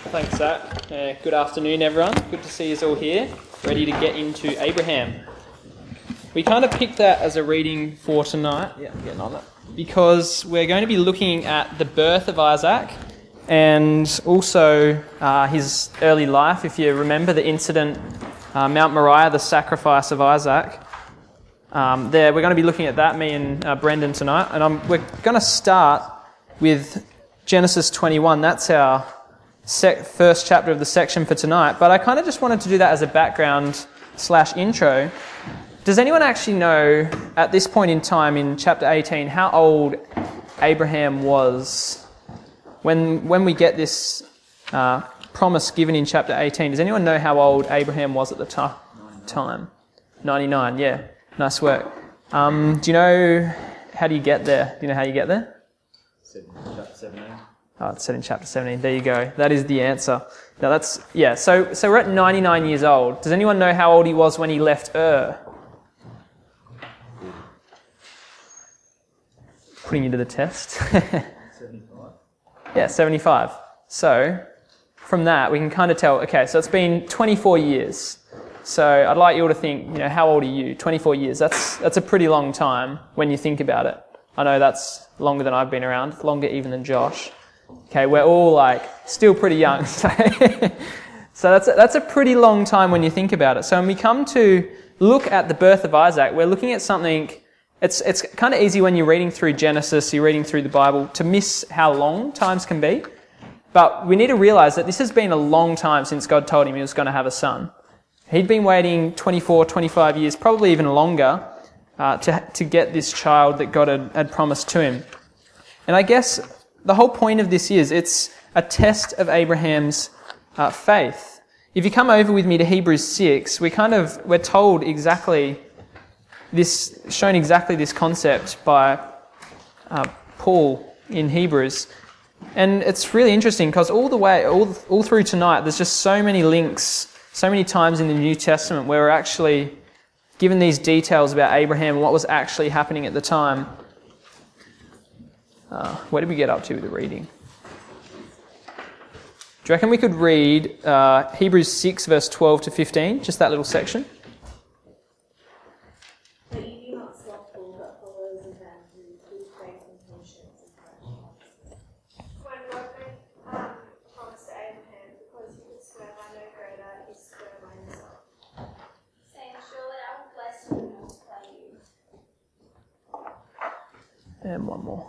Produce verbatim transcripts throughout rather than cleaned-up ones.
Thanks, Zach. Uh, good afternoon, everyone. Good to see you all here, ready to get into Abraham. We kind of picked that as a reading for tonight. Yeah, I'm getting on it. Because we're going to be looking at the birth of Isaac and also uh, his early life. If you remember the incident, uh, Mount Moriah, the sacrifice of Isaac. Um, there, we're going to be looking at that, me and uh, Brendan tonight. And I'm, we're going to start with Genesis twenty-one. That's our sec- first chapter of the section for tonight. But I kind of just wanted to do that as a background slash intro. Does anyone actually know, at this point in time in chapter eighteen, how old Abraham was when when we get this uh, promise given in chapter eighteen? Does anyone know how old Abraham was at the t- time? ninety-nine, yeah. Nice work. Um, do you know, how do you get there? Do you know how you get there? Chapter seventeen. Oh, it's said in chapter seventeen. There you go. That is the answer. Now that's, yeah, so, so we're at ninety-nine years old. Does anyone know how old he was when he left Ur? Putting you to the test. seventy-five. Yeah, seventy-five. So, from that, we can kind of tell, okay, so it's been twenty-four years. So, I'd like you all to think, you know, how old are you? twenty-four years. That's that's a pretty long time when you think about it. I know that's longer than I've been around, longer even than Josh. Okay, we're all like still pretty young. So, so that's a, that's a pretty long time when you think about it. So, when we come to look at the birth of Isaac, we're looking at something. It's it's kind of easy when you're reading through Genesis, you're reading through the Bible, to miss how long times can be. But we need to realise that this has been a long time since God told him he was going to have a son. He'd been waiting twenty-four, twenty-five years, probably even longer, uh, to to get this child that God had, had promised to him. And I guess the whole point of this is it's a test of Abraham's uh, faith. If you come over with me to Hebrews six, we kind of we're told exactly. This shown exactly this concept by uh, Paul in Hebrews, and it's really interesting because all the way, all all through tonight, there's just so many links, so many times in the New Testament where we're actually given these details about Abraham and what was actually happening at the time. Uh, where did we get up to with the reading? Do you reckon we could read uh, Hebrews six verse twelve to fifteen, just that little section? And one more.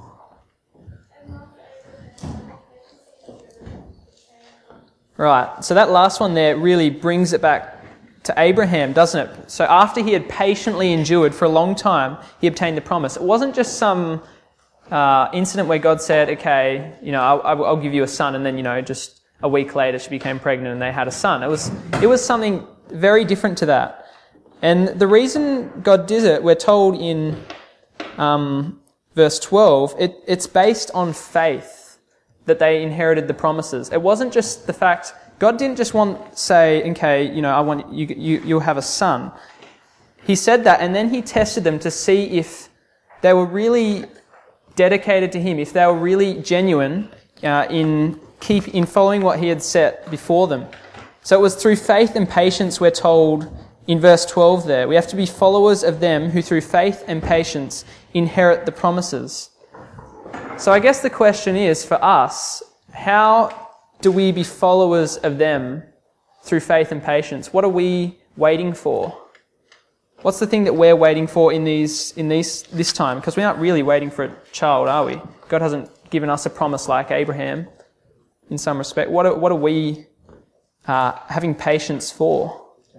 Right, so that last one there really brings it back to Abraham, doesn't it? So after he had patiently endured for a long time, he obtained the promise. It wasn't just some uh, incident where God said, okay, you know, I'll, I'll give you a son, and then, you know, just a week later she became pregnant and they had a son. It was, it was something very different to that. And the reason God did it, we're told in um, verse twelve, it, it's based on faith that they inherited the promises. It wasn't just the fact, God didn't just want say, okay, you know, I want you, you, you'll have a son. He said that, and then he tested them to see if they were really dedicated to him, if they were really genuine uh, in keep in following what he had set before them. So it was through faith and patience, we're told in verse twelve there. We have to be followers of them who through faith and patience inherit the promises. So I guess the question is, for us, how do we be followers of them through faith and patience? What are we waiting for? What's the thing that we're waiting for in these in these this time? Because we aren't really waiting for a child, are we? God hasn't given us a promise like Abraham in some respect. What are, what are we uh, having patience for?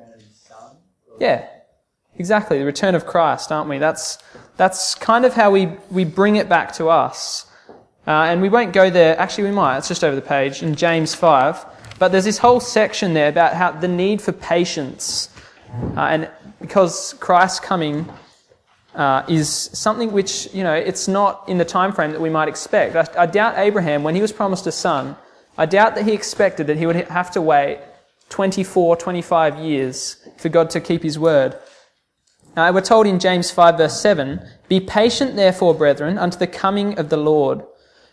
Yeah, exactly. The return of Christ, aren't we? That's that's kind of how we, we bring it back to us. Uh, and we won't go there. Actually, we might. It's just over the page in James five. But there's this whole section there about how the need for patience. Uh, and because Christ's coming uh, is something which, you know, it's not in the time frame that we might expect. I, I doubt Abraham, when he was promised a son, I doubt that he expected that he would have to wait twenty-four, twenty-five years for God to keep his word. Uh, we're told in James five verse seven, "Be patient therefore, brethren, unto the coming of the Lord.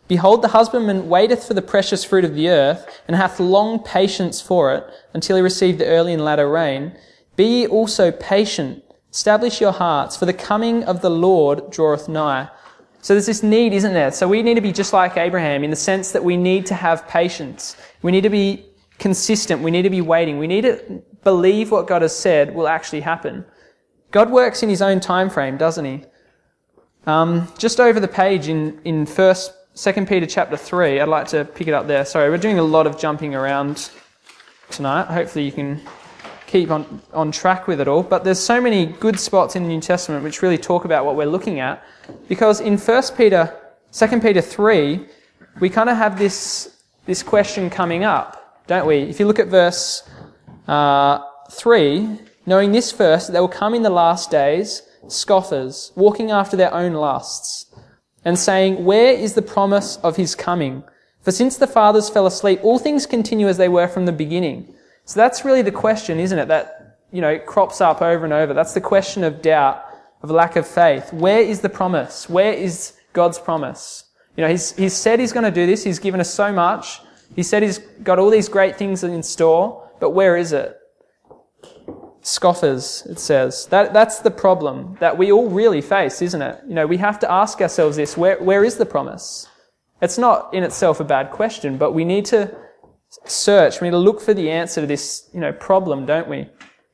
Behold, the husbandman waiteth for the precious fruit of the earth, and hath long patience for it, until he receive the early and latter rain. Be ye also patient, establish your hearts, for the coming of the Lord draweth nigh. So there's this need, isn't there? So we need to be just like Abraham in the sense that we need to have patience. We need to be consistent. We need to be waiting. We need to believe what God has said will actually happen. God works in his own time frame, doesn't he? Um, just over the page in, in first, Second Peter chapter three, I'd like to pick it up there. Sorry, we're doing a lot of jumping around tonight. Hopefully you can keep on, on track with it all. But there's so many good spots in the New Testament which really talk about what we're looking at. Because in First Peter, Second Peter three, we kind of have this, this question coming up, don't we? If you look at verse uh, three, knowing this first, that there will come in the last days scoffers, walking after their own lusts, and saying, where is the promise of his coming? For since the fathers fell asleep, all things continue as they were from the beginning. So that's really the question, isn't it? That, you know, crops up over and over. That's the question of doubt, of lack of faith. Where is the promise? Where is God's promise? You know, he's, he's said he's going to do this. He's given us so much. He said he's got all these great things in store, but where is it? Scoffers, it says. That, that's the problem that we all really face, isn't it? You know, we have to ask ourselves this, where, where is the promise? It's not in itself a bad question, but we need to search, we need to look for the answer to this, you know, problem, don't we?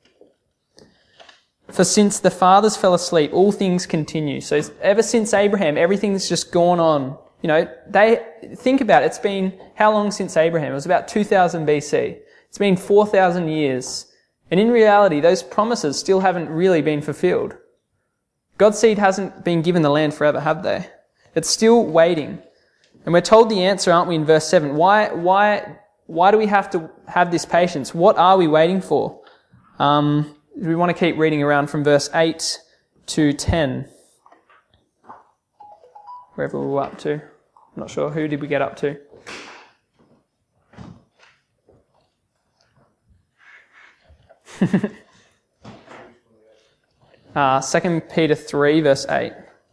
For since the fathers fell asleep, all things continue. So ever since Abraham, everything's just gone on. You know, they, think about it, it's been, how long since Abraham? It was about two thousand B C. It's been four thousand years. And in reality, those promises still haven't really been fulfilled. God's seed hasn't been given the land forever, have they? It's still waiting. And we're told the answer, aren't we, in verse seven? Why, why, why do we have to have this patience? What are we waiting for? Um, we want to keep reading around from verse eight to ten. Wherever we were up to. I'm not sure. Who did we get up to? uh, Second Peter three, verse eight.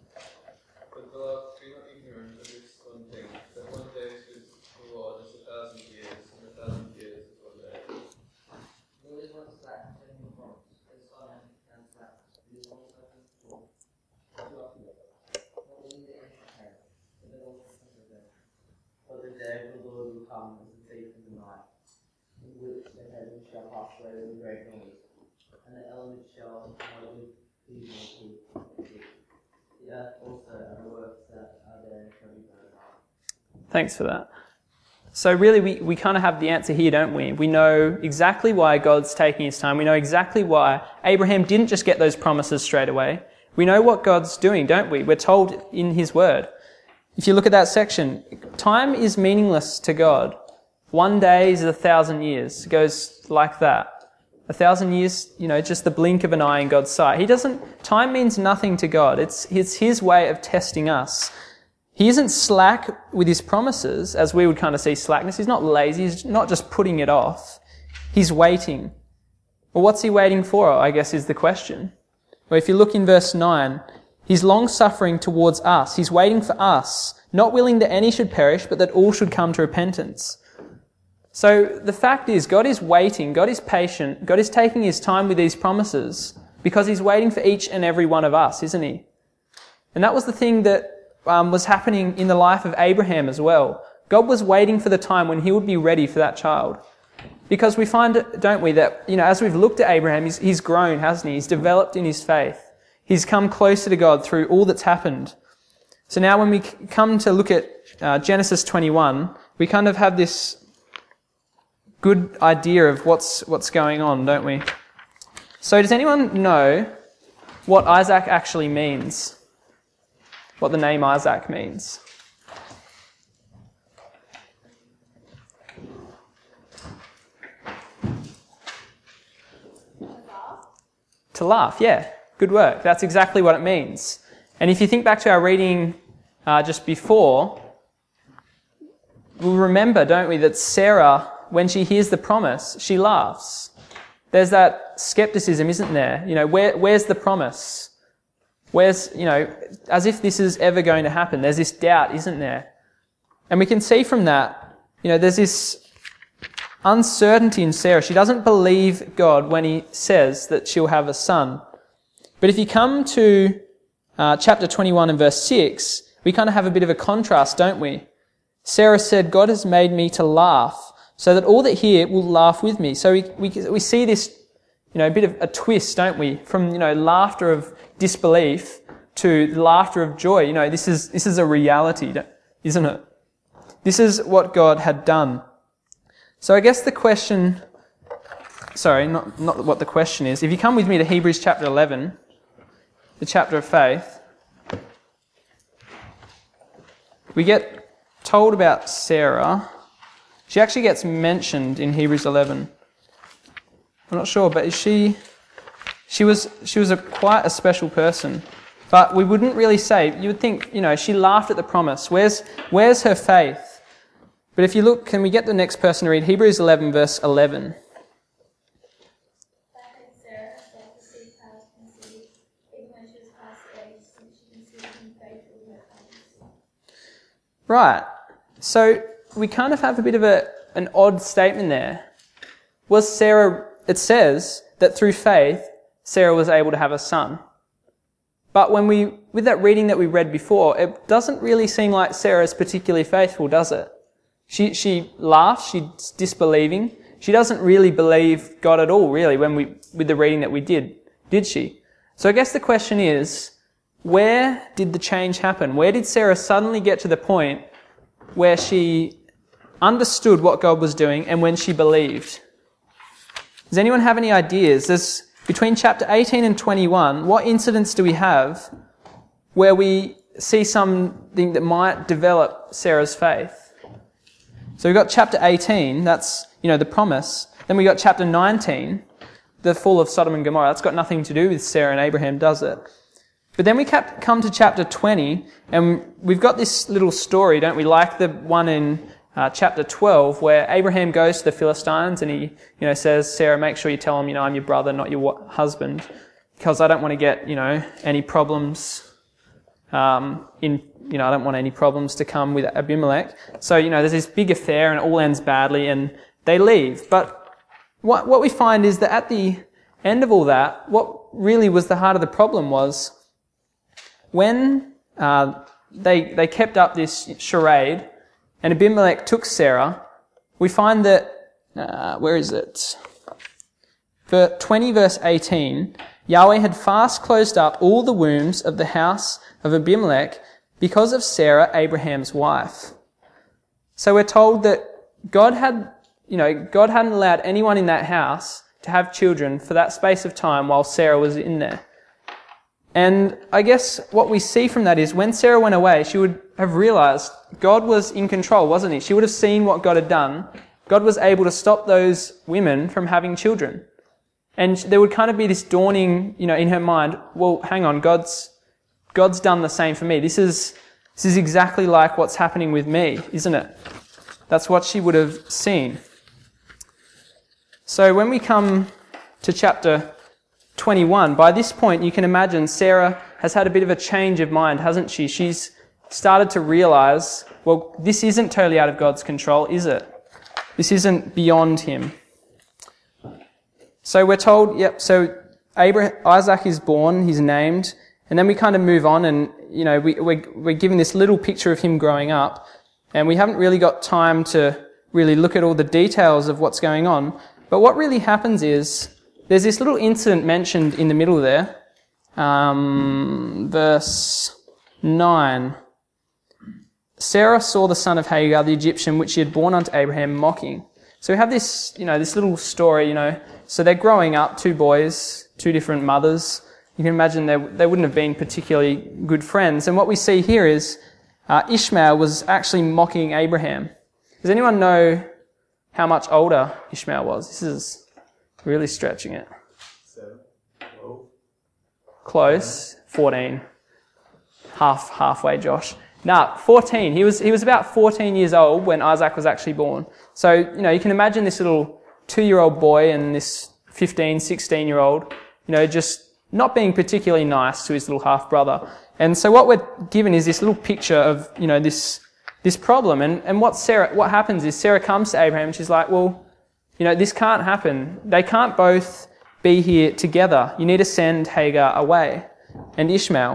But beloved, be not ignorant of this one thing, that one day is with the Lord as a thousand years, and a thousand years is one day. There is one slack, telling the promise, and Simon and slack, it is also full. Not only the ancient parents, but the also persevere. For the day of the Lord will come as a thief in the night, in which the heavens shall pass away with a great noise, and the elements shall melt with heaving and heat. The earth also and the works that are there shall be burned up. Thanks for that. So really we, we kind of have the answer here, don't we? We know exactly why God's taking his time. We know exactly why Abraham didn't just get those promises straight away. We know what God's doing, don't we? We're told in his word. If you look at that section, time is meaningless to God. One day is a thousand years. It goes like that. A thousand years, you know, just the blink of an eye in God's sight. He doesn't, time means nothing to God. It's, it's his way of testing us. He isn't slack with his promises, as we would kind of see slackness. He's not lazy. He's not just putting it off. He's waiting. Well, what's he waiting for, I guess, is the question. Well, if you look in verse nine, he's long-suffering towards us. He's waiting for us, not willing that any should perish, but that all should come to repentance. So the fact is, God is waiting, God is patient, God is taking his time with these promises because he's waiting for each and every one of us, isn't he? And that was the thing that um, was happening in the life of Abraham as well. God was waiting for the time when he would be ready for that child. Because we find, don't we, that, you know, as we've looked at Abraham, he's, he's grown, hasn't he? He's developed in his faith. He's come closer to God through all that's happened. So now when we come to look at uh, Genesis twenty-one, we kind of have this good idea of what's what's going on, don't we? So does anyone know what Isaac actually means? What the name Isaac means? To laugh, yeah. Good work. That's exactly what it means. And if you think back to our reading uh, just before, we'll remember, don't we, that Sarah, when she hears the promise, she laughs. There's that skepticism, isn't there? You know, where, where's the promise? Where's, you know, as if this is ever going to happen. There's this doubt, isn't there? And we can see from that, you know, there's this uncertainty in Sarah. She doesn't believe God when he says that she'll have a son. But if you come to uh, chapter twenty-one and verse six, we kind of have a bit of a contrast, don't we? Sarah said, God has made me to laugh, so that all that hear will laugh with me. So we, we, we see this, you know, a bit of a twist, don't we? From, you know, laughter of disbelief to laughter of joy. You know, this is, this is a reality, isn't it? This is what God had done. So I guess the question, sorry, not, not what the question is. If you come with me to Hebrews chapter eleven, the chapter of faith, we get told about Sarah. She actually gets mentioned in Hebrews eleven. I'm not sure, but is she, she was, she was a quite a special person. But we wouldn't really say, you would think, you know, she laughed at the promise. Where's, where's her faith? But if you look, can we get the next person to read Hebrews eleven verse eleven? Right. So we kind of have a bit of a an odd statement there. Was Sarah, it says that through faith, Sarah was able to have a son. But when we, with that reading that we read before, it doesn't really seem like Sarah is particularly faithful, does it? She, she laughs, she's disbelieving. She doesn't really believe God at all, really, when we, with the reading that we did, did she? So I guess the question is, where did the change happen? Where did Sarah suddenly get to the point where she understood what God was doing and when she believed? Does anyone have any ideas? There's, between chapter eighteen and twenty-one, what incidents do we have where we see something that might develop Sarah's faith? So we've got chapter eighteen, that's, you know, the promise. Then we've got chapter nineteen, the fall of Sodom and Gomorrah. That's got nothing to do with Sarah and Abraham, does it? But then we come to chapter twenty, and we've got this little story, don't we? Like the one in uh, chapter twelve, where Abraham goes to the Philistines and he, you know, says, Sarah, make sure you tell them, you know, I'm your brother, not your husband, because I don't want to get, you know, any problems. Um, in, you know, I don't want any problems to come with Abimelech. So, you know, there's this big affair, and it all ends badly, and they leave. But what what we find is that at the end of all that, what really was the heart of the problem was, when uh, they they kept up this charade and Abimelech took Sarah, we find that, uh, where is it? For twenty verse eighteen, Yahweh had fast closed up all the wombs of the house of Abimelech because of Sarah, Abraham's wife. So we're told that God had, you know, God hadn't allowed anyone in that house to have children for that space of time while Sarah was in there. And I guess what we see from that is when Sarah went away, she would have realized God was in control, wasn't he? She would have seen what God had done. God was able to stop those women from having children. And there would kind of be this dawning, you know, in her mind, well, hang on, God's, God's done the same for me. This is, this is exactly like what's happening with me, isn't it? That's what she would have seen. So when we come to chapter twenty-one, by this point you can imagine Sarah has had a bit of a change of mind, hasn't she? She's started to realise, well, this isn't totally out of God's control, is it? This isn't beyond him. So we're told, yep, so Abraham, Isaac is born, he's named, and then we kind of move on, and, you know, we, we're, we're given this little picture of him growing up, and we haven't really got time to really look at all the details of what's going on. But what really happens is, there's this little incident mentioned in the middle there, um, verse nine. Sarah saw the son of Hagar, the Egyptian, which she had borne unto Abraham, mocking. So we have this, you know, this little story, you know. So they're growing up, two boys, two different mothers. You can imagine they, they wouldn't have been particularly good friends. And what we see here is uh, Ishmael was actually mocking Abraham. Does anyone know how much older Ishmael was? This is really stretching it. Seven. Twelve. Close. Fourteen. Half halfway, Josh. Nah, fourteen. He was he was about fourteen years old when Isaac was actually born. So, you know, you can imagine this little two-year-old boy and this fifteen, sixteen-year-old, you know, just not being particularly nice to his little half-brother. And so what we're given is this little picture of, you know, this this problem. And, and what Sarah, what happens is Sarah comes to Abraham and she's like, well, you know, this can't happen. They can't both be here together. You need to send Hagar away and Ishmael.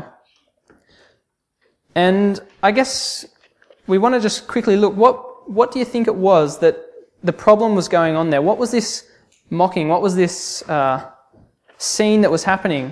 And I guess we want to just quickly look, what, what do you think it was that the problem was going on there? What was this mocking? What was this uh, scene that was happening?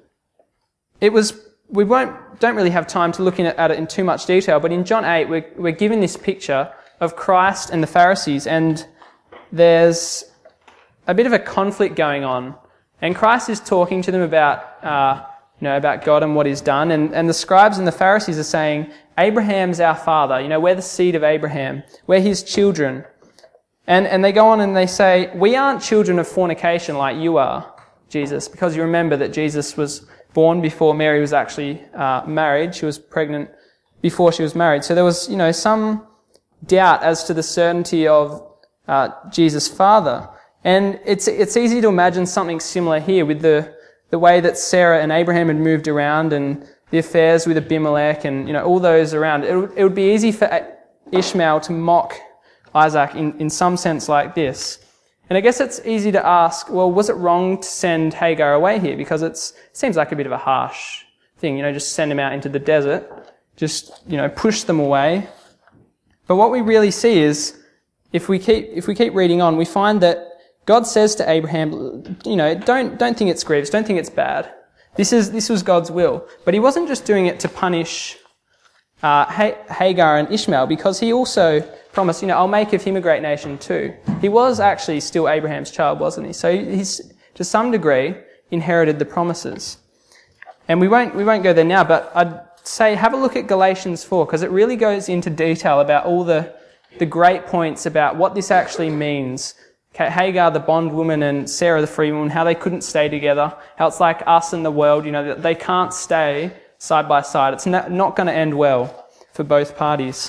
It was, we won't, don't really have time to look in at it in too much detail, but in John eight, we're, we're given this picture of Christ and the Pharisees, and there's a bit of a conflict going on. And Christ is talking to them about, uh, you know, about God and what He's done, and, and the scribes and the Pharisees are saying, Abraham's our father, you know, we're the seed of Abraham, we're his children. And, and they go on and they say, we aren't children of fornication like you are, Jesus, because you remember that Jesus was born before Mary was actually uh, married. She was pregnant before she was married. So there was, you know, some doubt as to the certainty of uh, Jesus' father. And it's it's easy to imagine something similar here with the the way that Sarah and Abraham had moved around and the affairs with Abimelech and, you know, all those around. It would, it would be easy for Ishmael to mock Isaac in, in some sense like this. And I guess it's easy to ask, well, was it wrong to send Hagar away here? Because it's, it seems like a bit of a harsh thing, you know, just send them out into the desert, just, you know, push them away. But what we really see is, if we keep, if we keep reading on, we find that God says to Abraham, you know, don't, don't think it's grievous, don't think it's bad. This is, this was God's will. But He wasn't just doing it to punish uh, Hagar and Ishmael, because He also promised, you know, I'll make of him a great nation too. He was actually still Abraham's child, wasn't he? So he's, to some degree, inherited the promises. And we won't, we won't go there now, but I'd say have a look at Galatians four, because it really goes into detail about all the, the great points about what this actually means. Hagar, the bondwoman, and Sarah, the free woman, how they couldn't stay together, how it's like us and the world, you know, that they can't stay side by side. It's not, not going to end well for both parties.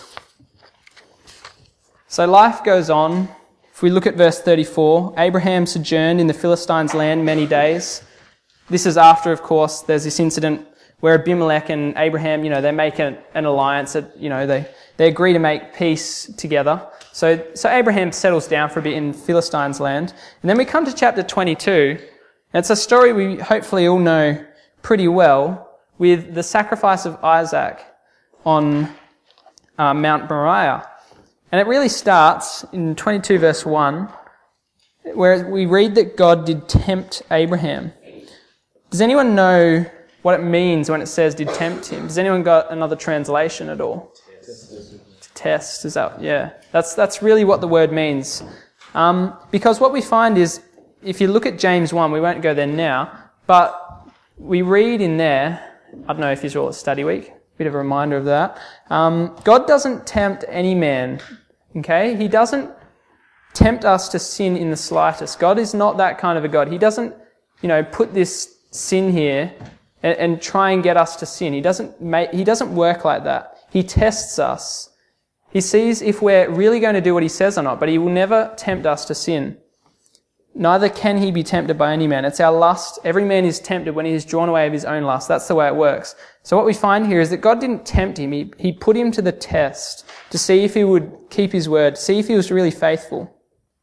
So life goes on. If we look at verse thirty-four, Abraham sojourned in the Philistines' land many days. This is after, of course, there's this incident where Abimelech and Abraham, you know, they make an, an alliance, that, you know, they, they agree to make peace together. So, so Abraham settles down for a bit in Philistines' land. And then we come to chapter twenty-two. And it's a story we hopefully all know pretty well, with the sacrifice of Isaac on uh, Mount Moriah. And it really starts in twenty-two verse one, where we read that God did tempt Abraham. Does anyone know what it means when it says did tempt him? Has anyone got another translation at all? To test, is that, yeah. That's, that's really what the word means. Um, because what we find is, if you look at James one, we won't go there now, but we read in there, I don't know if Israel is study week, bit of a reminder of that. Um, God doesn't tempt any man, okay? He doesn't tempt us to sin in the slightest. God is not that kind of a God. He doesn't, you know, put this sin here and, and try and get us to sin. He doesn't make, he doesn't work like that. He tests us. He sees if we're really going to do what He says or not, but He will never tempt us to sin. Neither can He be tempted by any man. It's our lust. Every man is tempted when he is drawn away of his own lust. That's the way it works. So what we find here is that God didn't tempt him. He, he put him to the test to see if he would keep His word, to see if he was really faithful.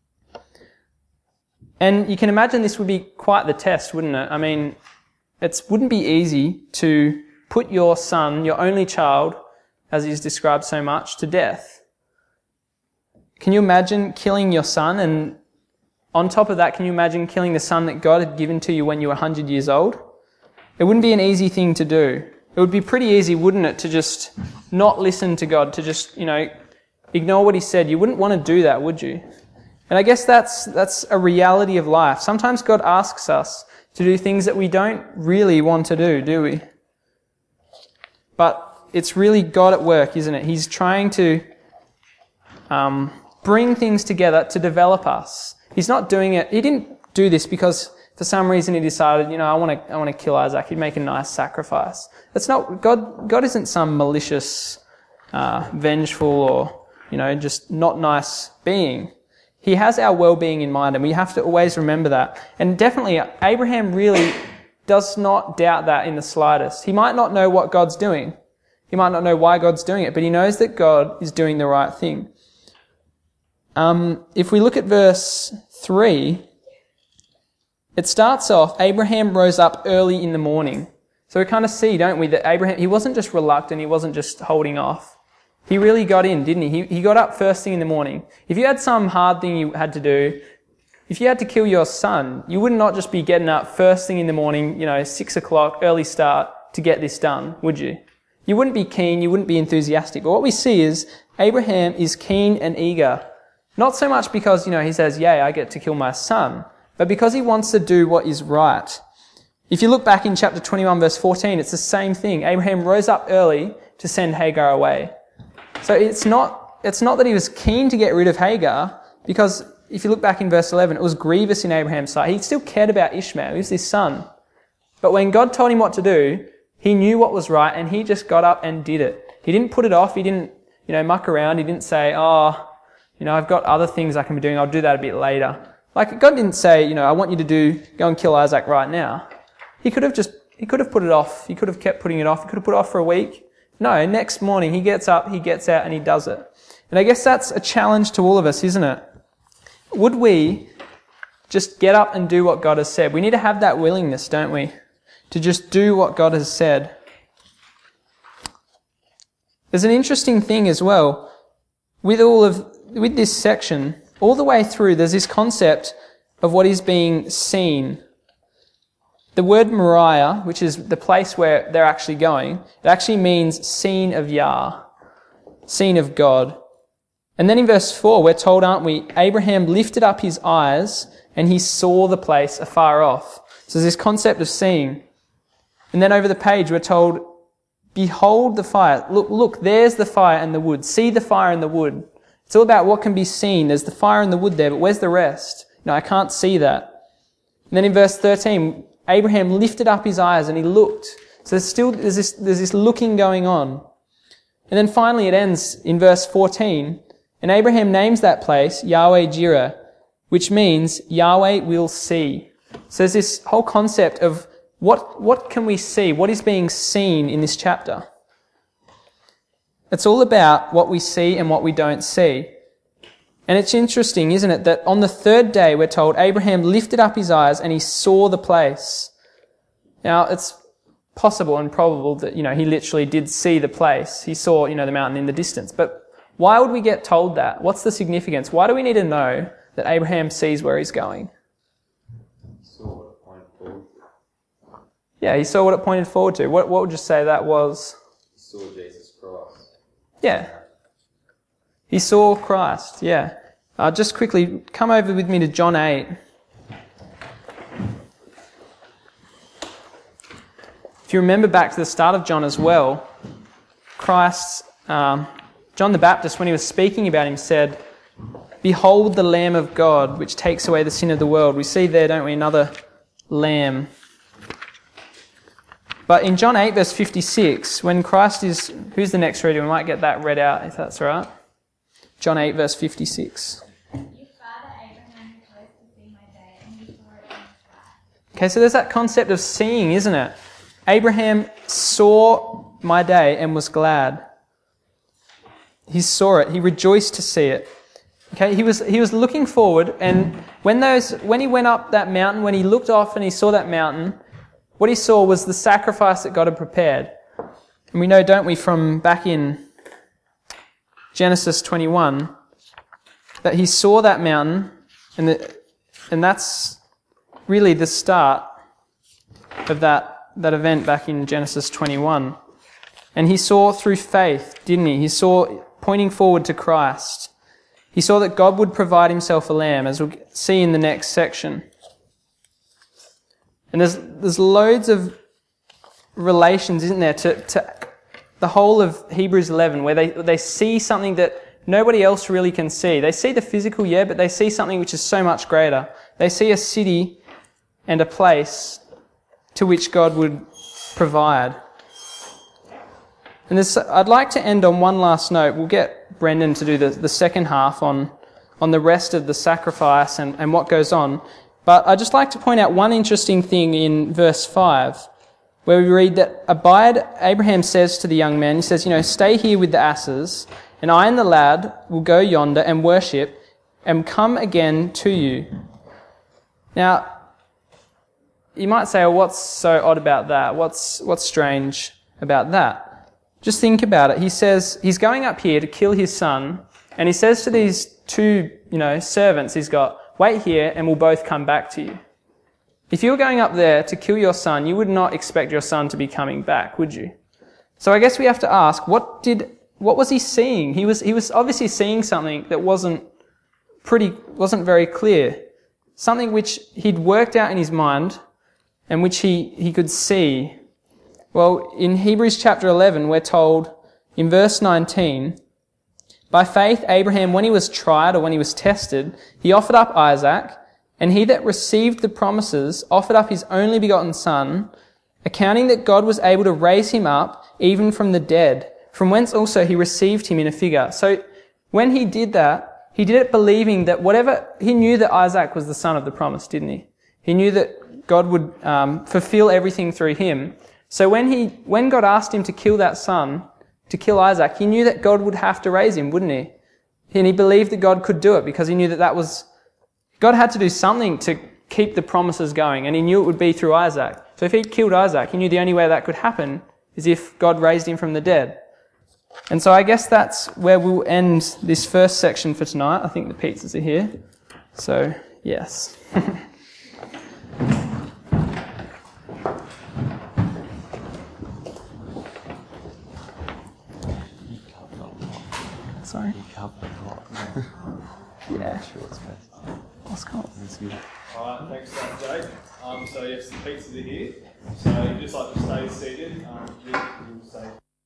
And you can imagine this would be quite the test, wouldn't it? I mean, it wouldn't be easy to put your son, your only child, as is described so much, to death. Can you imagine killing your son? And on top of that, can you imagine killing the son that God had given to you when you were one hundred years old? It wouldn't be an easy thing to do. It would be pretty easy, wouldn't it, to just not listen to God, to just, you know, ignore what He said. You wouldn't want to do that, would you? And I guess that's that's a reality of life. Sometimes God asks us to do things that we don't really want to do, do we? But it's really God at work, isn't it? He's trying to um, bring things together to develop us. He's not doing it. He didn't do this because for some reason He decided, you know, I want to, I want to kill Isaac. He'd make a nice sacrifice. That's not, God, God isn't some malicious, uh, vengeful or, you know, just not nice being. He has our well-being in mind, and we have to always remember that. And definitely, Abraham really does not doubt that in the slightest. He might not know what God's doing. He might not know why God's doing it, but he knows that God is doing the right thing. Um, if we look at verse three, it starts off, Abraham rose up early in the morning. So we kind of see, don't we, that Abraham, he wasn't just reluctant, he wasn't just holding off. He really got in, didn't he? He, he got up first thing in the morning. If you had some hard thing you had to do, if you had to kill your son, you would not just be getting up first thing in the morning, you know, six o'clock, early start, to get this done, would you? You wouldn't be keen, you wouldn't be enthusiastic. But what we see is Abraham is keen and eager. Not so much because, you know, he says, yay, I get to kill my son, but because he wants to do what is right. If you look back in chapter twenty-one, verse fourteen, it's the same thing. Abraham rose up early to send Hagar away. So it's not, it's not that he was keen to get rid of Hagar, because if you look back in verse eleven, it was grievous in Abraham's sight. He still cared about Ishmael, he was his son. But when God told him what to do, he knew what was right and he just got up and did it. He didn't put it off, he didn't, you know, muck around, he didn't say, oh, you know, I've got other things I can be doing, I'll do that a bit later. Like, God didn't say, you know, I want you to do, go and kill Isaac right now. He could have just, he could have put it off, he could have kept putting it off, he could have put it off for a week. No, next morning he gets up, he gets out and he does it. And I guess that's a challenge to all of us, isn't it? Would we just get up and do what God has said? We need to have that willingness, don't we? To just do what God has said. There's an interesting thing as well. With all of, with this section, all the way through, there's this concept of what is being seen. The word Moriah, which is the place where they're actually going, it actually means seen of Yah, seen of God. And then in verse four, we're told, aren't we, Abraham lifted up his eyes and he saw the place afar off. So there's this concept of seeing. And then over the page, we're told, behold the fire. Look, look, there's the fire and the wood. See the fire and the wood. It's all about what can be seen. There's the fire and the wood there, but where's the rest? No, I can't see that. And then in verse thirteen, Abraham lifted up his eyes and he looked. So there's still, there's this, there's this looking going on. And then finally it ends in verse fourteen. And Abraham names that place Yahweh Jireh, which means Yahweh will see. So there's this whole concept of what, what can we see? What is being seen in this chapter? It's all about what we see and what we don't see. And it's interesting, isn't it, that on the third day we're told Abraham lifted up his eyes and he saw the place. Now, it's possible and probable that, you know, he literally did see the place. He saw, you know, the mountain in the distance. But why would we get told that? What's the significance? Why do we need to know that Abraham sees where he's going? Yeah, he saw what it pointed forward to. What, what would you say that was? He saw Jesus Christ. Yeah. He saw Christ, yeah. Uh, just quickly, come over with me to John eight. If you remember back to the start of John as well, Christ, um, John the Baptist, when he was speaking about him, said, behold the Lamb of God, which takes away the sin of the world. We see there, don't we, another lamb. But in John eight, verse fifty-six, when Christ is... Who's the next reader? We might get that read out, if that's all right. John eight, verse fifty-six. Your father Abraham rejoiced to see my day, and he saw it in his life. Okay, so there's that concept of seeing, isn't it? Abraham saw my day and was glad. He saw it. He rejoiced to see it. Okay, he was he was looking forward, and when those when he went up that mountain, when he looked off and he saw that mountain, what he saw was the sacrifice that God had prepared. And we know, don't we, from back in Genesis twenty-one, that he saw that mountain, and the, and that's really the start of that, that event back in Genesis twenty-one. And he saw through faith, didn't he? He saw pointing forward to Christ. He saw that God would provide himself a lamb, as we'll see in the next section. And there's there's loads of relations, isn't there, to, to the whole of Hebrews eleven, where they, they see something that nobody else really can see. They see the physical, yeah, but they see something which is so much greater. They see a city and a place to which God would provide. And this, I'd like to end on one last note. We'll get Brendan to do the, the second half on, on the rest of the sacrifice and, and what goes on. But I'd just like to point out one interesting thing in verse five. where we read that abide, Abraham says to the young man, he says, you know, stay here with the asses, and I and the lad will go yonder and worship and come again to you. Now, you might say, well, what's so odd about that? What's what's strange about that? Just think about it. He says he's going up here to kill his son, and he says to these two, you know, servants he's got, wait here and we'll both come back to you. If you were going up there to kill your son, you would not expect your son to be coming back, would you? So I guess we have to ask, what did, what was he seeing? He was, he was obviously seeing something that wasn't pretty, wasn't very clear. Something which he'd worked out in his mind and which he, he could see. Well, in Hebrews chapter eleven, we're told in verse nineteen, by faith Abraham, when he was tried or when he was tested, he offered up Isaac, and he that received the promises offered up his only begotten son, accounting that God was able to raise him up even from the dead, from whence also he received him in a figure. So when he did that, he did it believing that whatever, he knew that Isaac was the son of the promise, didn't he? He knew that God would um, fulfill everything through him. So when he, when God asked him to kill that son, to kill Isaac, he knew that God would have to raise him, wouldn't he? And he believed that God could do it because he knew that that was, God had to do something to keep the promises going, and he knew it would be through Isaac. So if he killed Isaac, he knew the only way that could happen is if God raised him from the dead. And so I guess that's where we'll end this first section for tonight. I think the pizzas are here. So, yes. Sorry? Yeah. What's called? Alright, thanks for that, Jake. Um, so yes, the pizzas are here. So you'd just like to stay seated. Um, you will stay.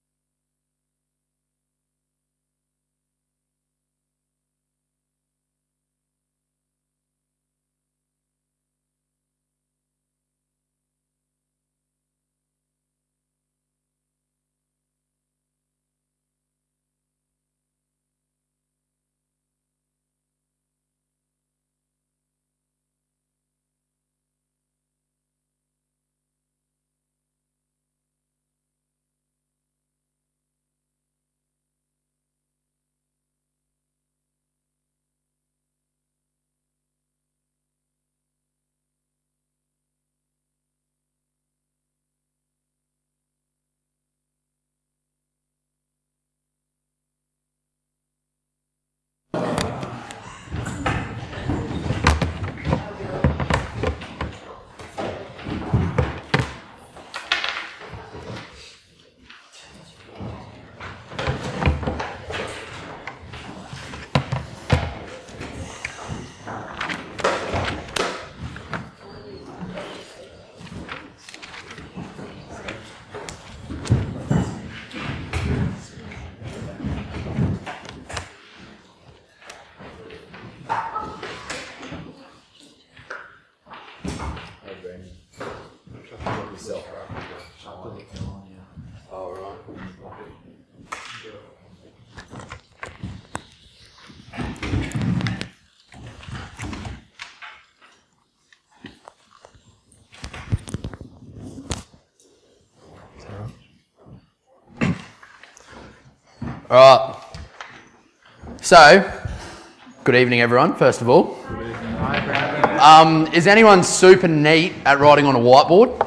All right. So, good evening, everyone, first of all. Good evening. Um, is anyone super neat at writing on a whiteboard?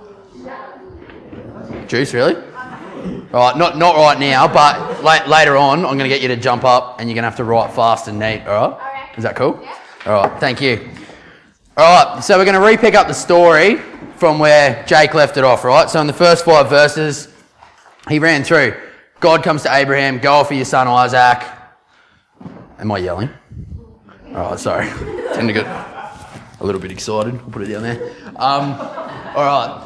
Juice, really? All right, not, not right now, but la- later on, I'm going to get you to jump up and you're going to have to write fast and neat, all right? Alright. Is that cool? Yeah. All right, thank you. All right, so we're going to re-pick up the story from where Jake left it off, right? So in the first five verses, he ran through. God comes to Abraham, go offer your son Isaac. Am I yelling? All right, sorry. Tend to get a little bit excited. I'll put it down there. Um, all right.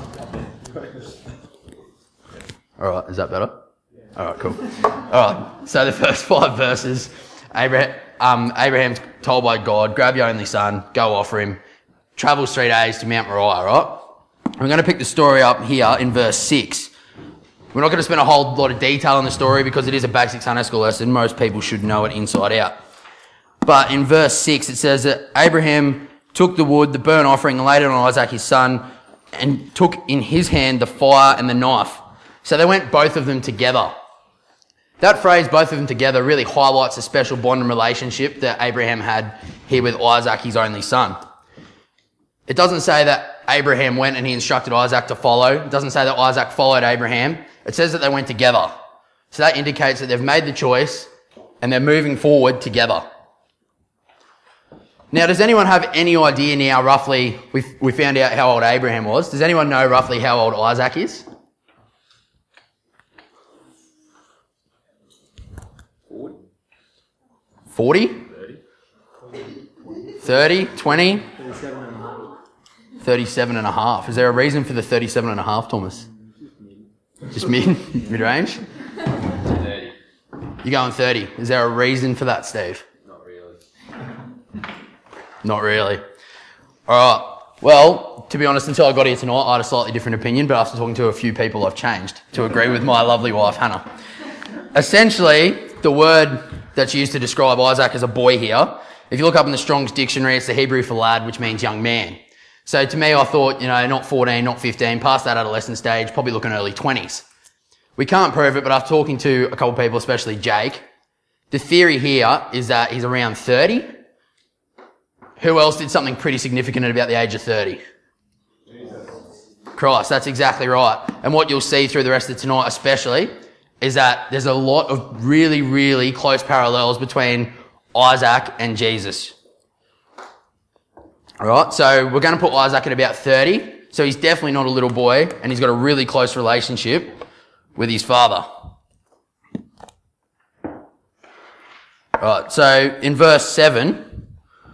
All right, is that better? All right, cool. All right, so the first five verses, Abraham, um, Abraham's told by God, grab your only son, go offer him, travels three days to Mount Moriah, right? We're going to pick the story up here in verse six. We're not going to spend a whole lot of detail on the story because it is a basic Sunday school lesson. Most people should know it inside out. But in verse six, it says that Abraham took the wood, the burnt offering, and laid it on Isaac his son, and took in his hand the fire and the knife. So they went both of them together. That phrase, both of them together, really highlights the special bond and relationship that Abraham had here with Isaac, his only son. It doesn't say that Abraham went and he instructed Isaac to follow. It doesn't say that Isaac followed Abraham. It says that they went together. So that indicates that they've made the choice and they're moving forward together. Now, does anyone have any idea now, roughly, we we found out how old Abraham was. Does anyone know roughly how old Isaac is? forty? thirty? twenty? thirty-seven and a half. Is there a reason for the thirty-seven and a half, Thomas? Just mid? Mid-range? thirty. You're going thirty. Is there a reason for that, Steve? Not really. Not really. Alright. Well, to be honest, until I got here tonight, I had a slightly different opinion, but after talking to a few people, I've changed to agree with my lovely wife, Hannah. Essentially, the word that's used to describe Isaac as a boy here, if you look up in the Strong's dictionary, it's the Hebrew for lad, which means young man. So to me, I thought, you know, not fourteen, not fifteen, past that adolescent stage, probably looking early twenties. We can't prove it, but after talking to a couple of people, especially Jake, the theory here is that he's around thirty. Who else did something pretty significant at about the age of thirty? Jesus. Christ, that's exactly right. And what you'll see through the rest of tonight especially is that there's a lot of really, really close parallels between Isaac and Jesus. Alright, so we're going to put Isaac at about thirty. So he's definitely not a little boy, and he's got a really close relationship with his father. Alright, so in verse seven,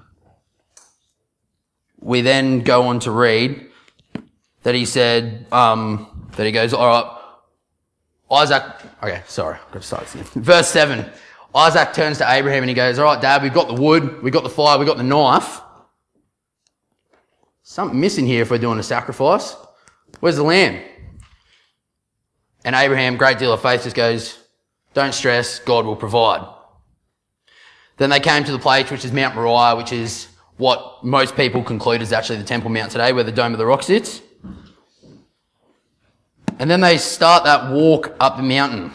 we then go on to read that he said, um, that he goes, alright, Isaac, okay, sorry, I've got to start this again. Verse seven, Isaac turns to Abraham and he goes, alright, Dad, we've got the wood, we've got the fire, we've got the knife. Something missing here if we're doing a sacrifice. Where's the lamb? And Abraham, great deal of faith, just goes, don't stress, God will provide. Then they came to the place which is Mount Moriah, which is what most people conclude is actually the Temple Mount today, where the Dome of the Rock sits. And then they start that walk up the mountain.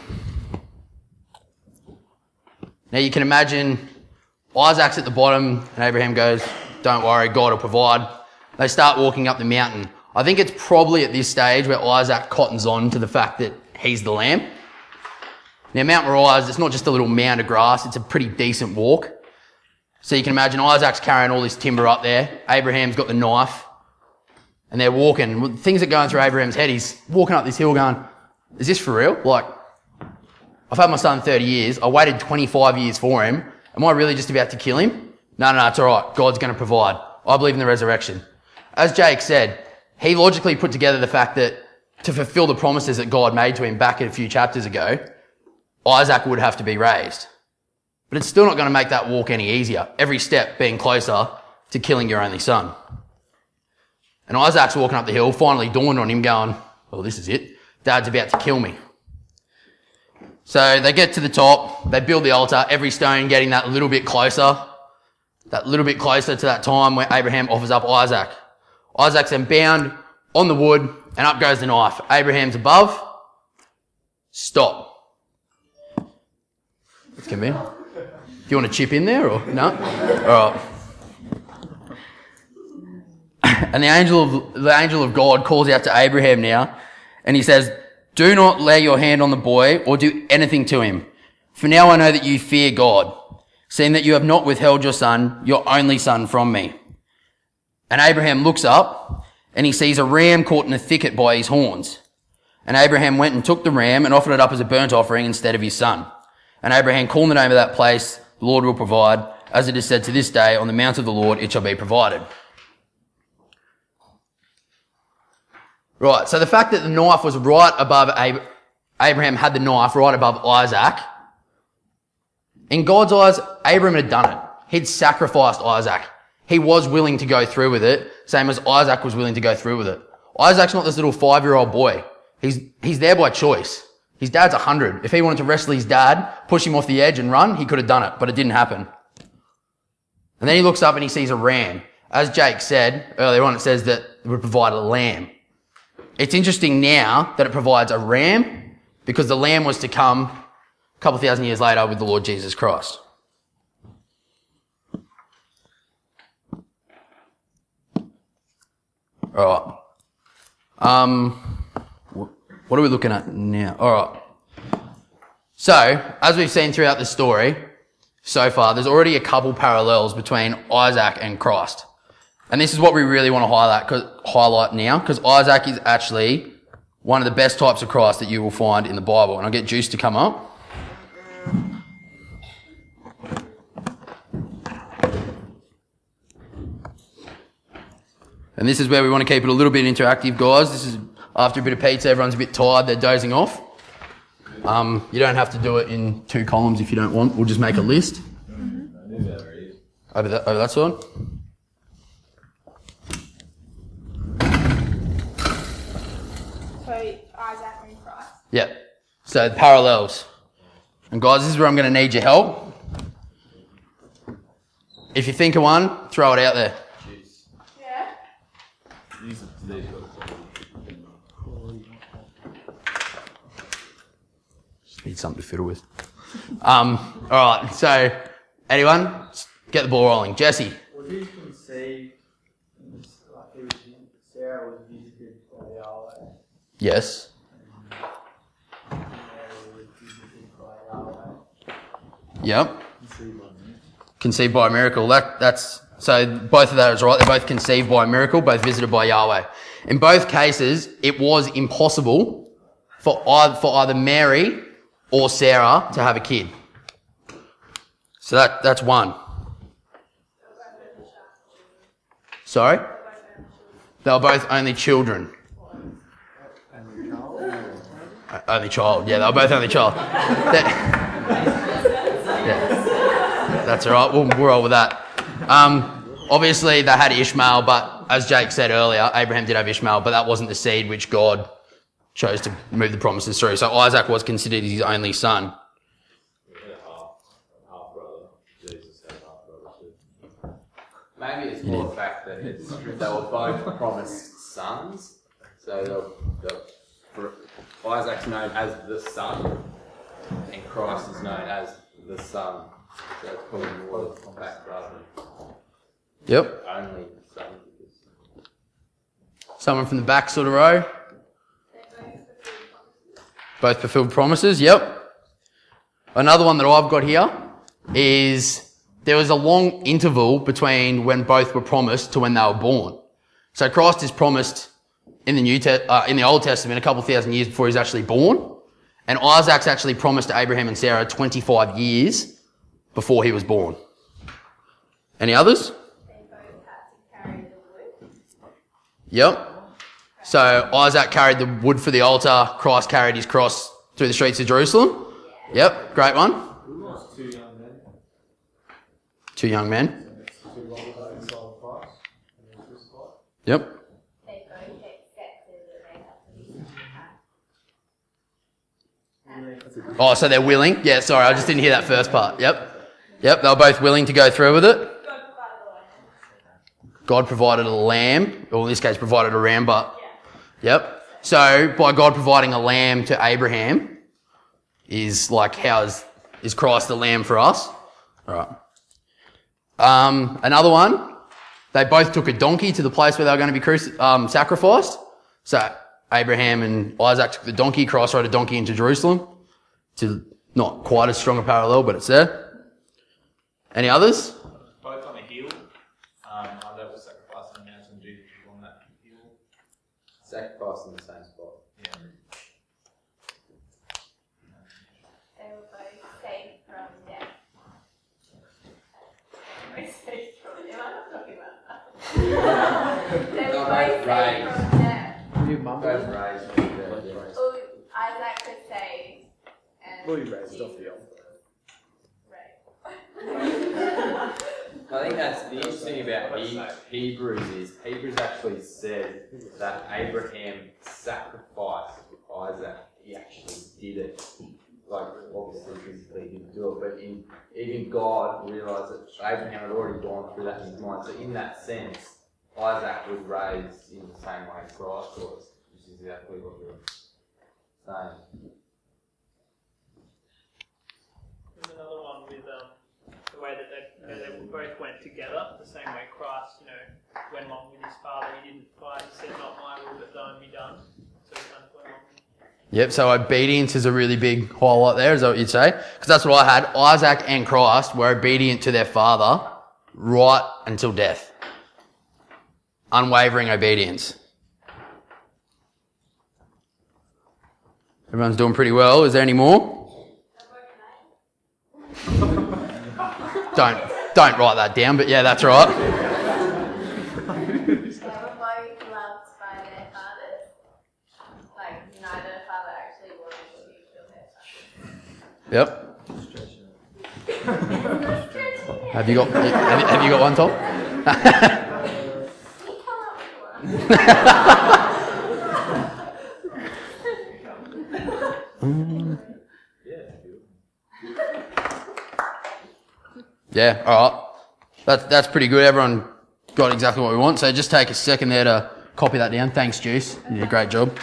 Now you can imagine Isaac's at the bottom and Abraham goes, don't worry, God will provide. They start walking up the mountain. I think it's probably at this stage where Isaac cottons on to the fact that he's the lamb. Now Mount Moriah, it's not just a little mound of grass, it's a pretty decent walk. So you can imagine Isaac's carrying all this timber up there. Abraham's got the knife. And they're walking. Things are going through Abraham's head. He's walking up this hill going, is this for real? Like, I've had my son thirty years. I waited twenty-five years for him. Am I really just about to kill him? No, no, no, it's all right. God's going to provide. I believe in the resurrection. As Jake said, he logically put together the fact that to fulfill the promises that God made to him back a few chapters ago, Isaac would have to be raised. But it's still not going to make that walk any easier. Every step being closer to killing your only son. And Isaac's walking up the hill, finally dawned on him going, well, this is it. Dad's about to kill me. So they get to the top, they build the altar, every stone getting that little bit closer, that little bit closer to that time where Abraham offers up Isaac. Isaac's then bound on the wood, and up goes the knife. Abraham's above. Stop. Let's come in. Do you want to chip in there or no? All right. And the angel of the angel of God calls out to Abraham now, and he says, do not lay your hand on the boy or do anything to him. For now I know that you fear God, seeing that you have not withheld your son, your only son, from me. And Abraham looks up and he sees a ram caught in a thicket by his horns. And Abraham went and took the ram and offered it up as a burnt offering instead of his son. And Abraham called the name of that place, the Lord will provide, as it is said to this day, on the mount of the Lord it shall be provided. Right, so the fact that the knife was right above, Ab- Abraham had the knife right above Isaac, in God's eyes, Abraham had done it. He'd sacrificed Isaac. He was willing to go through with it, same as Isaac was willing to go through with it. Isaac's not this little five-year-old boy. He's, he's there by choice. His dad's a hundred. If he wanted to wrestle his dad, push him off the edge and run, he could have done it, but it didn't happen. And then he looks up and he sees a ram. As Jake said earlier on, it says that it would provide a lamb. It's interesting now that it provides a ram, because the lamb was to come a couple thousand years later with the Lord Jesus Christ. All right. Um, what are we looking at now? All right. So, as we've seen throughout the story so far, there's already a couple parallels between Isaac and Christ. And this is what we really want to highlight, cause, highlight now, because Isaac is actually one of the best types of Christ that you will find in the Bible. And I'll get Juice to come up. And this is where we want to keep it a little bit interactive, guys. This is after a bit of pizza, everyone's a bit tired, they're dozing off. Um, you don't have to do it in two columns if you don't want. We'll just make a list. Over that, over that side. So Isaac and Christ. Yeah. So the parallels. And guys, this is where I'm going to need your help. If you think of one, throw it out there. Yeah. Just need something to fiddle with. Um, all right. So, anyone, get the ball rolling. Jesse. What do you conceive? Like it was Sarah was visited by Yahweh. Yes. And Mary was visited by Yahweh. Yep. Conceived by a miracle. That, that's, so both of those, right? They're both conceived by a miracle, both visited by Yahweh. In both cases, it was impossible for either, for either Mary or Sarah to have a kid. So that, that's one. Sorry? They were both only children. Uh, Only child. Yeah, they were both only child. That- yeah. That's all right. We'll, we'll roll with that. Um, obviously, they had Ishmael, but as Jake said earlier, Abraham did have Ishmael, but that wasn't the seed which God chose to move the promises through. So Isaac was considered his only son. Maybe it's more the fact that it's, they were both promised sons. So the, the, Isaac's known as the son, and Christ is known as the son. So it's probably more the fact rather than Yep. only son. Someone from the back sort of row. Both fulfilled promises. Yep. Another one that I've got here is there was a long interval between when both were promised to when they were born. So Christ is promised in the New Te- uh, in the Old Testament a couple of thousand years before he's actually born, and Isaac's actually promised to Abraham and Sarah twenty-five years before he was born. Any others? They both had to carry the wood. Yep. So Isaac carried the wood for the altar. Christ carried his cross through the streets of Jerusalem. Yep. Great one. Two young men. Two young men. Two lovers inside Christ. And there's this part. Yep. They both accepted that they had to be sacrificed. Oh, so they're willing? Yeah, sorry, I just didn't hear that first part. Yep. Yep, they were both willing to go through with it. God provided a lamb, or in this case provided a ram, but yep. So by God providing a lamb to Abraham is like, how is, is Christ the lamb for us? All right. Um, another one, they both took a donkey to the place where they were going to be cruci- um, sacrificed. So Abraham and Isaac took the donkey, Christ rode a donkey into Jerusalem. To not quite as strong a parallel, but it's there. Any others? Both on a hill. Um, Isaac was sacrificed on a mountain, Jesus was on that hill. Sacrifice in the same spot. Yeah. They were both saved from death. Both saved from death. I'm not talking about that. They were No, both both saved raised. from death. Your mum Both raised. Oh, Isaac was saved. And Well, you raised off the Jesus altar. was raised. I think that's the interesting about he, Hebrews is Hebrews actually said that Abraham sacrificed Isaac. He actually did it. Like obviously physically he didn't do it, but in, even God realised that Abraham had already gone through that in his mind. So in that sense, Isaac was raised in the same way Christ was, which is exactly what you're saying. There's another one with um, the way that they, you know, they both went together, the same way Christ, you know, went along with his Father. He didn't fight. He said, "Not my will, but thine be done." So he kind of went along. Yep, so obedience is a really big highlight there, is that what you'd say? Because that's what I had. Isaac and Christ were obedient to their father right until death. Unwavering obedience. Everyone's doing pretty well. Is there any more? don't don't write that down, but yeah, that's right. They were both loved by their fathers. Like, neither father actually wanted to kill their son. Yep. Have you got have you, have you got one, Tom? Yeah, all right. That's that's pretty good. Everyone got exactly what we want. So just take a second there to copy that down. Thanks, Juice. You did a great job.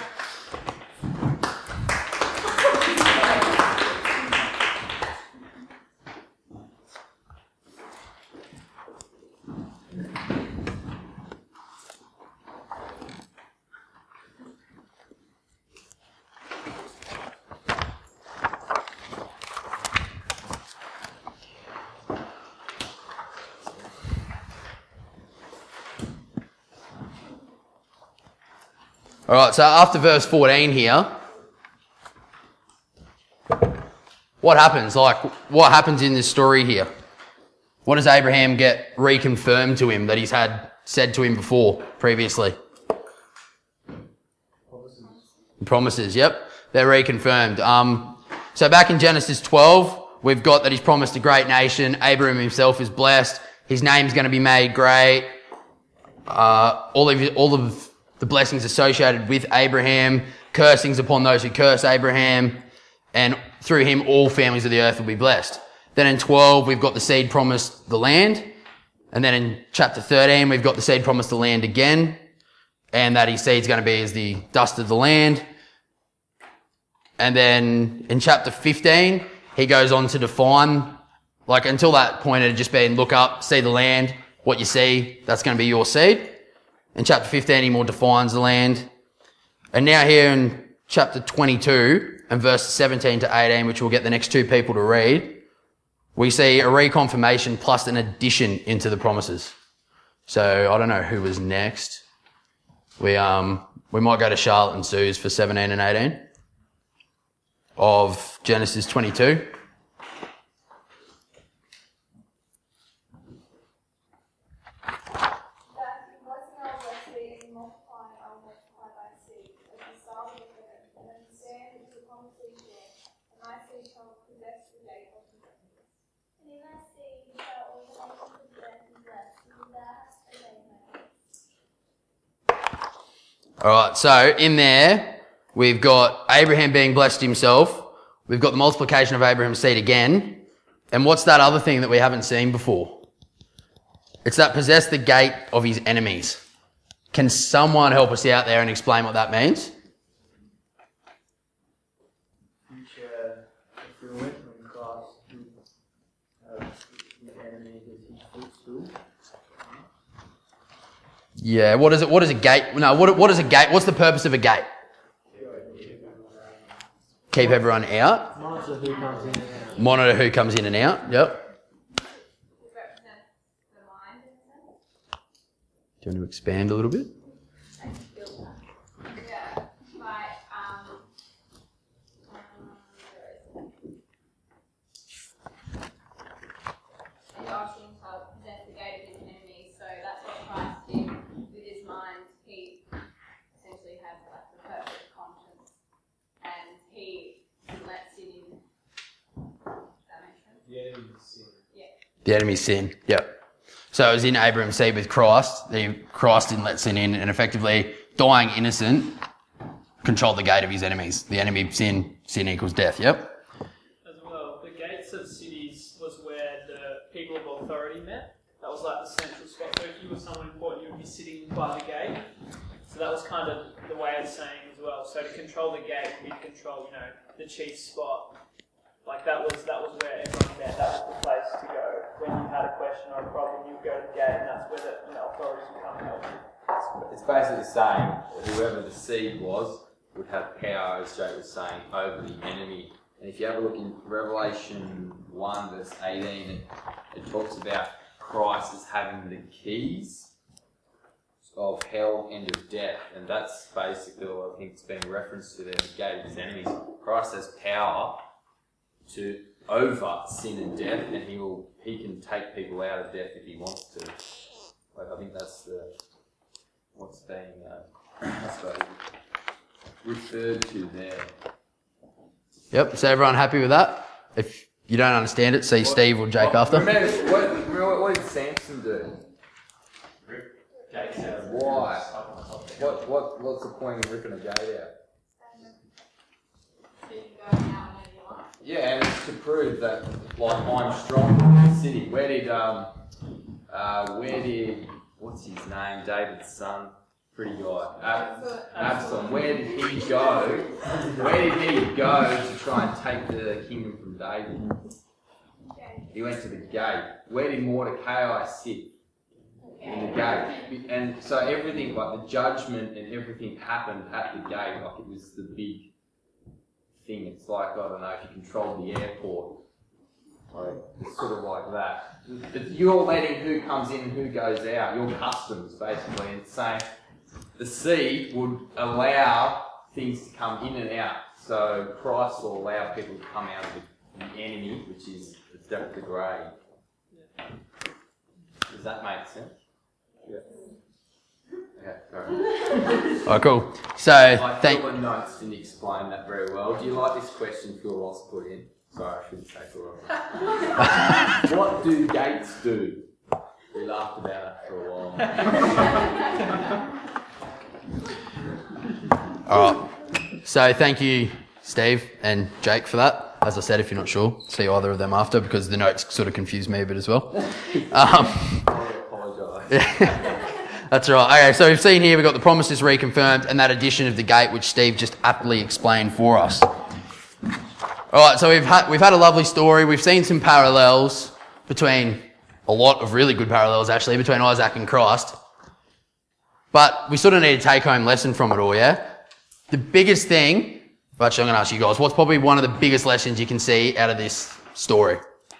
All right, so after verse fourteen here, what happens? Like, what happens in this story here? What does Abraham get reconfirmed to him that he's had said to him before, previously? Promises. Promises, yep. They're reconfirmed. Um, so back in Genesis twelve, we've got that he's promised a great nation. Abraham himself is blessed. His name's going to be made great. Uh, all of, all of the blessings associated with Abraham, cursings upon those who curse Abraham, and through him all families of the earth will be blessed. Then in twelve, we've got the seed promised the land. And then in chapter thirteen, we've got the seed promised the land again, and that his seed's going to be as the dust of the land. And then in chapter fifteen, he goes on to define, like until that point it had just been look up, see the land, what you see, that's going to be your seed. In chapter fifteen, he more defines the land. And now here in chapter twenty-two and verse seventeen to eighteen, which we'll get the next two people to read, we see a reconfirmation plus an addition into the promises. So I don't know who was next. We um we might go to Charlotte and Sue's for seventeen and eighteen of Genesis twenty-two. Alright, so in there, we've got Abraham being blessed himself. We've got the multiplication of Abraham's seed again. And what's that other thing that we haven't seen before? It's that possess the gate of his enemies. Can someone help us out there and explain what that means? Future fulfillment when Christ have his enemies as his footstool. Yeah, what is it? What is a gate? No, what, what is a gate? What's the purpose of a gate? Keep everyone out. Monitor who comes in and out. Monitor who comes in and out. Yep. Do you want to expand a little bit? Yeah, like, um, and asking to possess the gate of his enemies, so that's what Christ did with his mind. He essentially had like the perfect conscience, and he didn't let sin in. Does that make sense? The enemy's sin. Yeah. The enemy's sin. Yep. So it was in Abraham's seed with Christ. The Christ didn't let sin in, and effectively dying innocent controlled the gate of his enemies. The enemy sin, sin equals death. Yep. As well, the gates of cities was where the people of authority met. That was like the central spot. So if you were someone important, you would be sitting by the gate. So that was kind of the way of saying as well. So to control the gate, you'd control, you know, the chief spot. Like that was that was where everyone met. That was the place to go when you had a question or a problem. You would go to the gate, and that's where the you know, authorities would come and help you. It's basically saying whoever the seed was would have power, as Jake was saying, over the enemy. And if you have a look in Revelation one, verse eighteen, it, it talks about Christ as having the keys of hell and of death. And that's basically what I think it's being referenced to there, the gate of his enemies. Christ has power to over sin and death, and he will he can take people out of death if he wants to. Like I think that's the what's being uh, I suppose referred to there. Yep. So everyone happy with that? If you don't understand it, see What- Steve or Jake what- after. Remember, what, remember what, what did Samson do? Jake said, Why? What what what's the point of ripping a gate out? So you can go out whenever you want. Yeah, and it's to prove that like I'm strong in the city. Where did um uh where did what's his name? David's son, pretty guy. Ab- Absalom. Where did he go? Where did he go to try and take the kingdom from David? He went to the gate. Where did Mordecai sit? In the gate. And so everything, like the judgment and everything happened at the gate, like it was the big thing. It's like, I don't know, if you control the airport. Like, it's sort of like that. But you're letting who comes in and who goes out. Your customs, basically. And it's saying the sea would allow things to come in and out. So Christ will allow people to come out of the, the enemy, which is the, the grave. Does that make sense? Yeah. Okay, alright. Oh, cool. So, I thank. feel the notes didn't explain that very well. Do you like this question Phil Ross put in? Sorry, I shouldn't say Phil Ross. What do gates do? We laughed about it for a while. All right. So, thank you, Steve and Jake, for that. As I said, if you're not sure, see either of them after because the notes sort of confused me a bit as well. Um, I apologise. That's right. Okay, so we've seen here we've got the promises reconfirmed and that addition of the gate, which Steve just aptly explained for us. All right, so we've had we've had a lovely story. We've seen some parallels between a lot of really good parallels actually between Isaac and Christ. But we sort of need a take-home lesson from it all, yeah. The biggest thing, actually, I'm going to ask you guys, what's probably one of the biggest lessons you can see out of this story?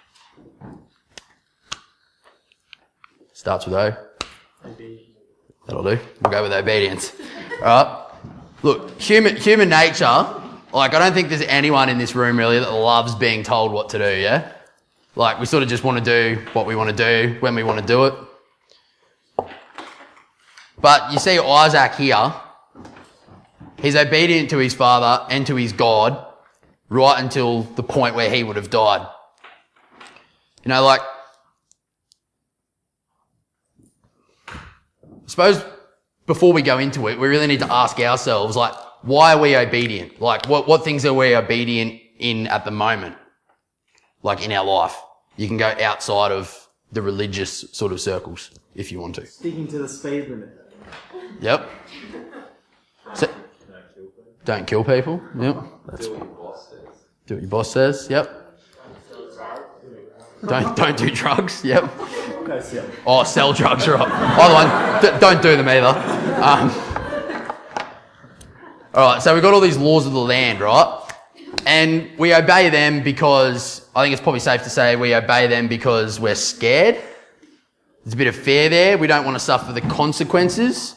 Starts with O. That'll do. We'll go with obedience. All right. Look, human human nature, like I don't think there's anyone in this room really that loves being told what to do, yeah? Like we sort of just want to do what we want to do when we want to do it. But you see Isaac here, he's obedient to his father and to his God right until the point where he would have died. You know, like, I suppose before we go into it, we really need to ask ourselves, like, why are we obedient? Like, what, what things are we obedient in at the moment? Like, in our life. You can go outside of the religious sort of circles if you want to. Sticking to the speed limit. Yep. So, don't kill people. Yep. That's, Do what your boss says. do what your boss says. Yep. Don't don't do drugs. Yep. Go sell. Oh, sell drugs, right. Other one, d- don't do them either. Um, all right, so we've got all these laws of the land, right? And we obey them because, I think it's probably safe to say we obey them because we're scared. There's a bit of fear there. We don't want to suffer the consequences.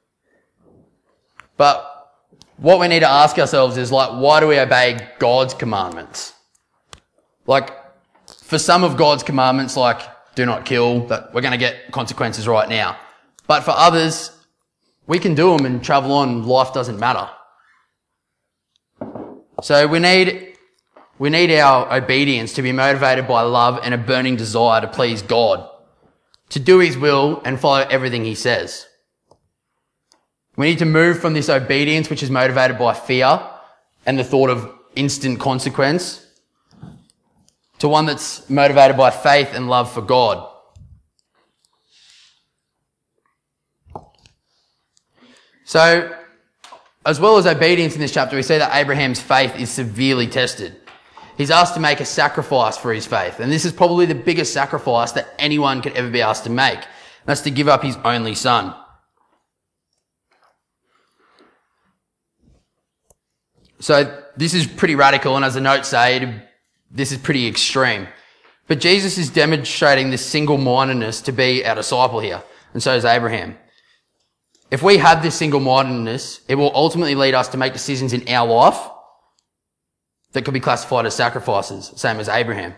But what we need to ask ourselves is, like, why do we obey God's commandments? Like, for some of God's commandments, like, do not kill, that we're going to get consequences right now. But for others, we can do them and travel on. Life doesn't matter. So we need, we need our obedience to be motivated by love and a burning desire to please God, to do his will and follow everything he says. We need to move from this obedience, which is motivated by fear and the thought of instant consequence, to one that's motivated by faith and love for God. So, As well as obedience in this chapter, we see that Abraham's faith is severely tested. He's asked to make a sacrifice for his faith. And this is probably the biggest sacrifice that anyone could ever be asked to make. That's to give up his only son. So this is pretty radical, and as the notes say, this is pretty extreme. But Jesus is demonstrating this single-mindedness to be our disciple here, and so is Abraham. If we have this single-mindedness, it will ultimately lead us to make decisions in our life that could be classified as sacrifices, same as Abraham.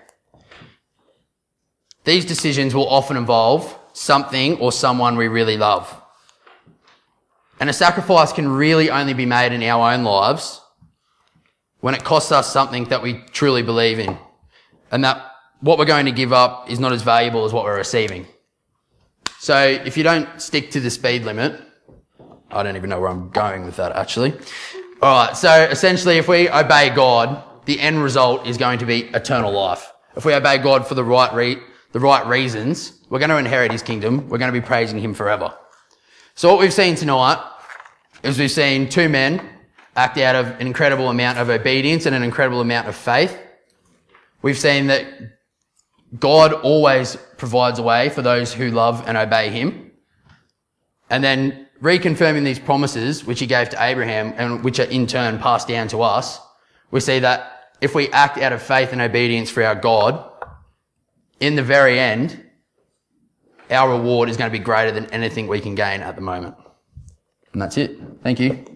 These decisions will often involve something or someone we really love. And a sacrifice can really only be made in our own lives when it costs us something that we truly believe in, and that what we're going to give up is not as valuable as what we're receiving. So if you don't stick to the speed limit, I don't even know where I'm going with that actually. Alright, so essentially if we obey God, the end result is going to be eternal life. If we obey God for the right re- the right reasons, we're going to inherit his kingdom, we're going to be praising him forever. So what we've seen tonight is we've seen two men act out of an incredible amount of obedience and an incredible amount of faith. We've seen that God always provides a way for those who love and obey him. And then reconfirming these promises which he gave to Abraham and which are in turn passed down to us, we see that if we act out of faith and obedience for our God, in the very end, our reward is going to be greater than anything we can gain at the moment. And that's it. Thank you.